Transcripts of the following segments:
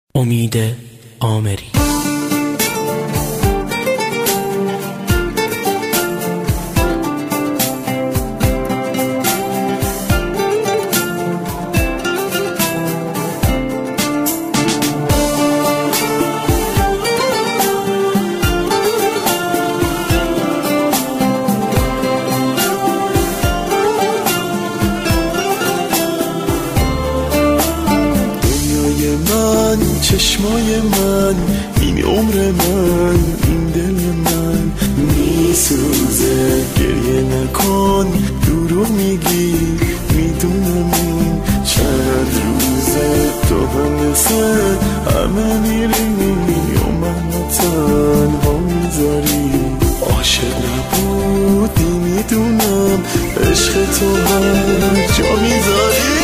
امید آمری. چشمای من، این عمر من، این دل من میسوزه. گریه نکن، دورو میگی، میدونم این چند روزه تو هم مثل همه میری و من تنها میذاری. عاشق نبودی میدونم، عشق تو هر جا میذاری.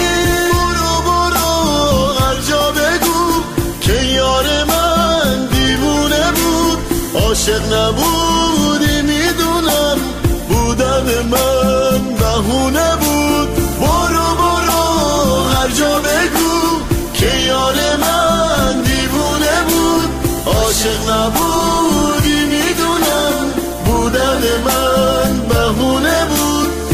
عاشق نبودی میدونم، بودن من بهونه بود. برو برو هر جا بگو که یار من دیوونه بود. عاشق نبودی میدونم، بودن من بهونه بود.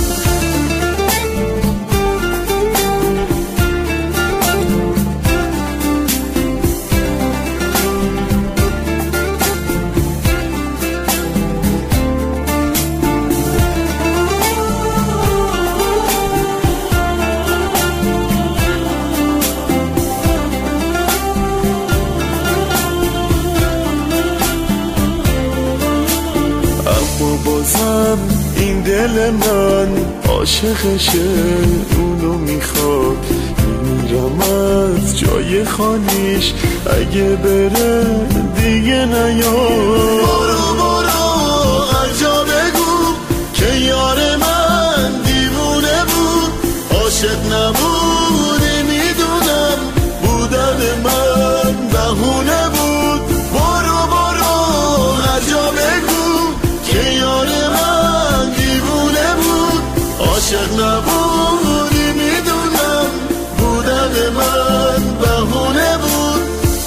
بازم این دل من عاشقشه، اونو میخواد. میمیرم از جای خالیش، اگه بره دیگه نیاد. برو برو هر جا بگو که یار من دیوونه بود. عاشق نبودی میدونم، بودن من بهونه بود. برو برو هر جا بگو که یار من دیوونه بود. عاشق نبودی میدونم، بودن من بهونه بود.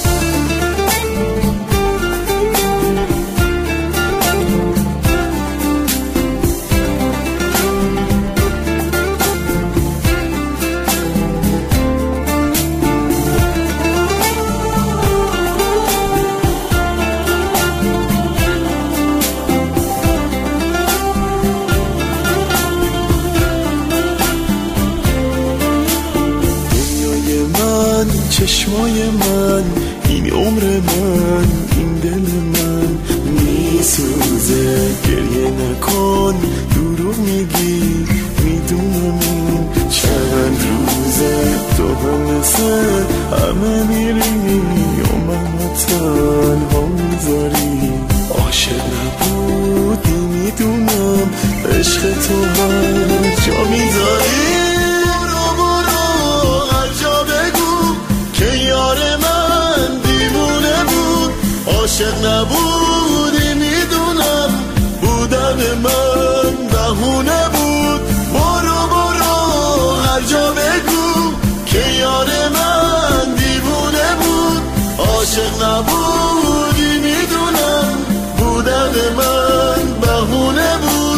چشمای من، این عمر من، این دل من میسوزه. گریه نکن، دورو میگی، میدونم این چند روزه تو هم مثل همه میری و من تنها میذاری. عاشق نبودی میدونم، عشق تو هر جا میذاری. عاشق نبودی میدونم، بودن من بهونه بود. برو برو هر جا بگو که یار من دیوونه بود. عاشق نبودی میدونم، بودن من بهونه بود.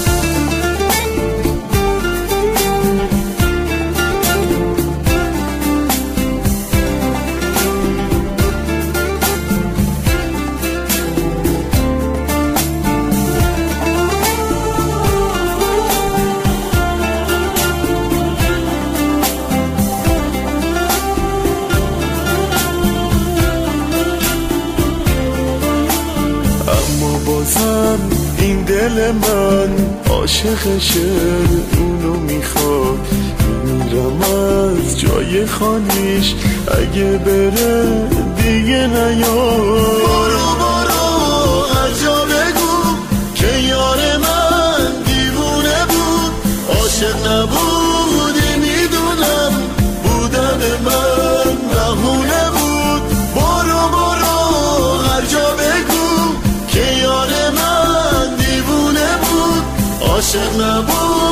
بازم این دل من عاشقشه، اونو میخواد. میمیرم از جای خالیش، اگه بره دیگه نیاد. برو برو هر جا بگو که یار من دیوونه بود. عاشق نبودی میدونم، بودن من بهونه بود. برو برو هر جا بگو که یار من دیوونه بود. عاشق نبود